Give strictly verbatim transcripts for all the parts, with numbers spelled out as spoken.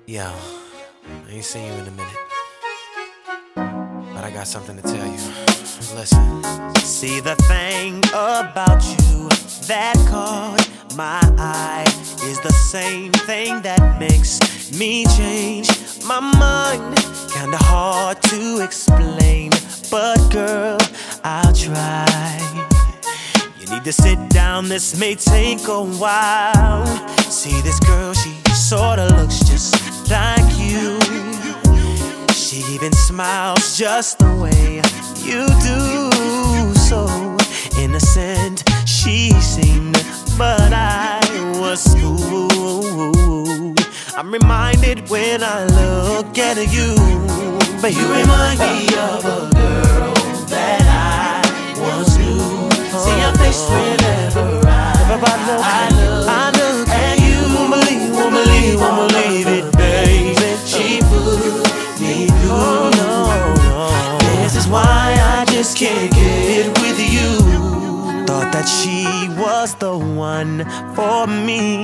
Yo, I ain't seen you in a minute, but I got something to tell you. Listen. See, the thing about you that caught my eye is the same thing that makes me change my mind. Kinda hard to explain, but girl, I'll try. You need to sit down, this may take a while. See, this girl, she sorta looks just like you. She even smiles just the way you do. So innocent she seemed, but I was fooled. I'm reminded when I look at you, but you remind me of a girl that I once knew. See your face whenever I, I look, I look at you. Won't believe, won't believe, won't believe it, baby. She put me through. No, no. This is why I just can't get with you. Thought that she was the one for me,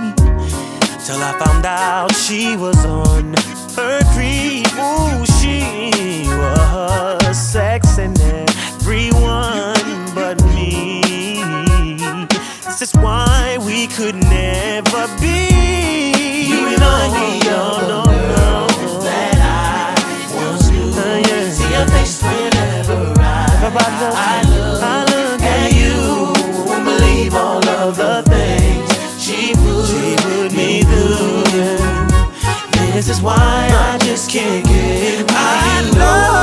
till I found out she was on her creep. Ooh, she was sexing everyone but me. This is why we could never be. You remind me of no, no, no, that I once knew. Uh, yeah. See your face whenever I, I look, I look at you. Won't believe all of the things she put, she put me through. Yeah. This is why I just can't get with I you.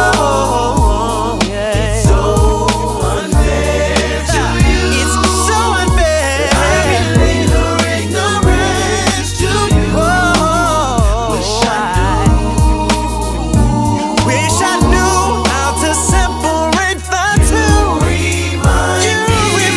Know, yeah. It's so unfair to you. It's so unfair. I can leave her ignorance to you. Oh, wish I knew. Wish I knew how to separate the two. Remind you me.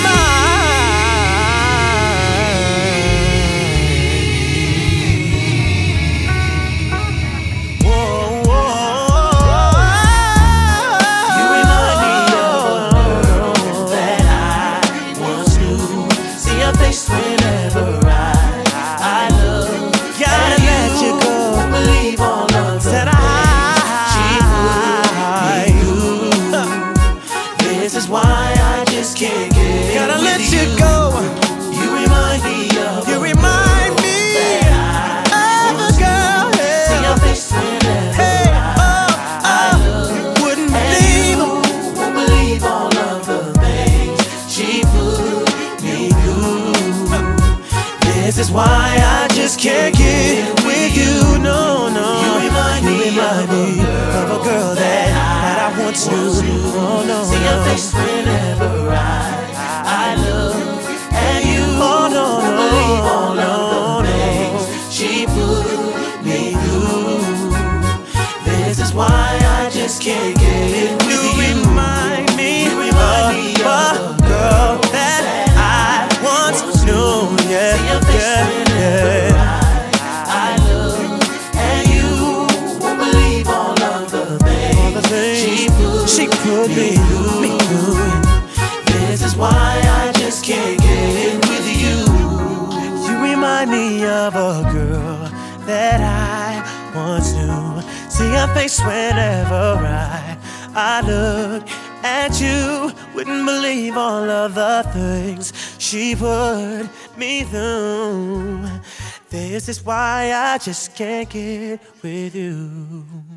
Remind. Whoa, whoa. You remind me of a girl that I once knew. See your face whenever I, I look. Gotta let you go. Won't believe all of the things she put me through. This is why I just can't get Gotta let you go. You remind me of You remind me of a girl. See your face whenever hey, oh, I look. Wouldn't believe Won't believe all of the things she put me through. This is why I just can't get with you. No, no. You remind me, remind me of a girl that, that I once knew. Oh, no, see your face whenever I, I look at you. Oh, no, no, believe all no, of the things she put me through. This is why I just can't get with you. You remind me, you remind me of a girl that I once knew. Yeah, yeah, yeah. I look at you, won't believe all of the things she put, she put me through, me through. This is why I just can't get with you. You remind me of a girl that I once knew. See her face whenever I, I look at you. Wouldn't believe all of the things she put me through. This is why I just can't get with you.